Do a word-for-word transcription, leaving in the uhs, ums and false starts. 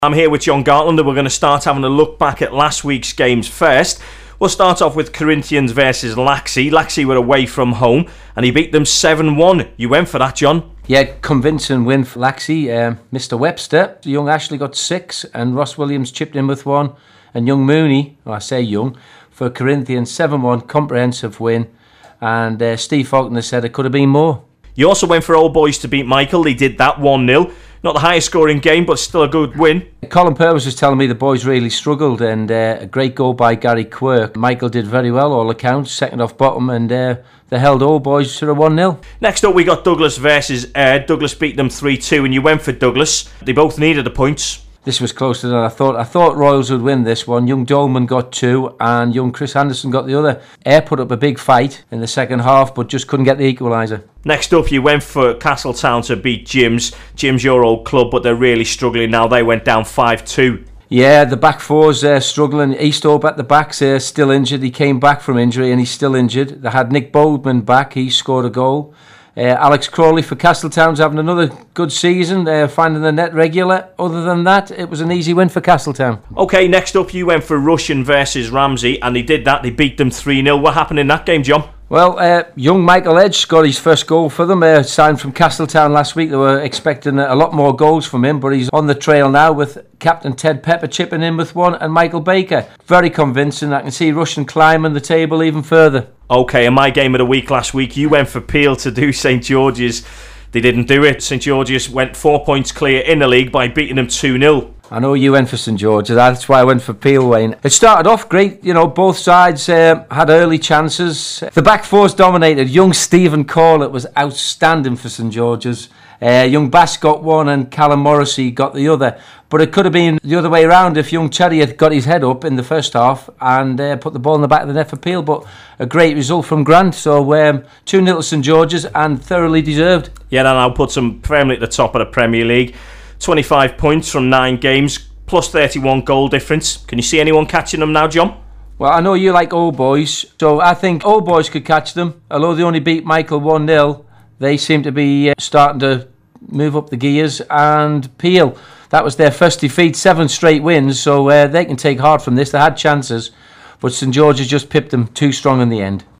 I'm here with John Gartland and we're going to start having a look back at last week's games first. We'll start off with Corinthians versus Laxey. Laxey were away from home and he beat them seven one. You went for that, John? Yeah, convincing win for Laxey. Uh, Mister Webster, young Ashley got six and Ross Williams chipped in with one. And young Mooney, well, I say young, for Corinthians, seven one, comprehensive win. And uh, Steve Faulkner said it could have been more. You also went for Old Boys to beat Michael. They did that one nil. Not the highest scoring game, but still a good win. Colin Purvis was telling me the boys really struggled, and uh, a great goal by Gary Quirk. Michael did very well, all accounts, second off bottom, and uh, they held Old Boys to a one nil. Next up, we got Douglas versus Aird. Douglas beat them three two, and you went for Douglas. They both needed the points. This was closer than I thought. I thought Royals would win this one. Young Dolman got two and young Chris Anderson got the other. Ayr put up a big fight in the second half but just couldn't get the equaliser. Next up, you went for Castletown to beat Jim's. Jim's your old club, but they're really struggling now. They went down five two. Yeah, the back four's uh, struggling. Eastope at the back's uh, still injured. He came back from injury and he's still injured. They had Nick Boldman back. He scored a goal. Uh, Alex Crawley for Castletown's having another good season, uh, finding the net regular. Other than that, it was an easy win for Castletown. OK, next up you went for Russian versus Ramsey, and they did that. They beat them three nil. What happened in that game, John? Well, uh, young Michael Edge scored his first goal for them, uh, signed from Castletown last week. They were expecting a lot more goals from him, but he's on the trail now with Captain Ted Pepper chipping in with one and Michael Baker. Very convincing. I can see Russian climbing the table even further. OK, in my game of the week last week, you went for Peel to do St George's. They didn't do it. St George's went four points clear in the league by beating them two nil. I know you went for St George's, that's why I went for Peel, Wayne. It started off great, you know, both sides uh, had early chances. The back fours dominated. Young Stephen Corlett was outstanding for St George's. Uh, young Bass got one and Callum Morrissey got the other. But it could have been the other way around if young Cherry had got his head up in the first half and uh, put the ball in the back of the net for Peel. But a great result from Grant. So um, two nil to St George's and thoroughly deserved. Yeah, and I'll put them firmly at the top of the Premier League. twenty-five points from nine games, plus thirty-one goal difference. Can you see anyone catching them now, John? Well, I know you like Old Boys, so I think Old Boys could catch them. Although they only beat Michael one nil, they seem to be uh, starting to move up the gears. And Peel, that was their first defeat, seven straight wins, so uh, they can take heart from this. They had chances, but St George's just pipped them too strong in the end.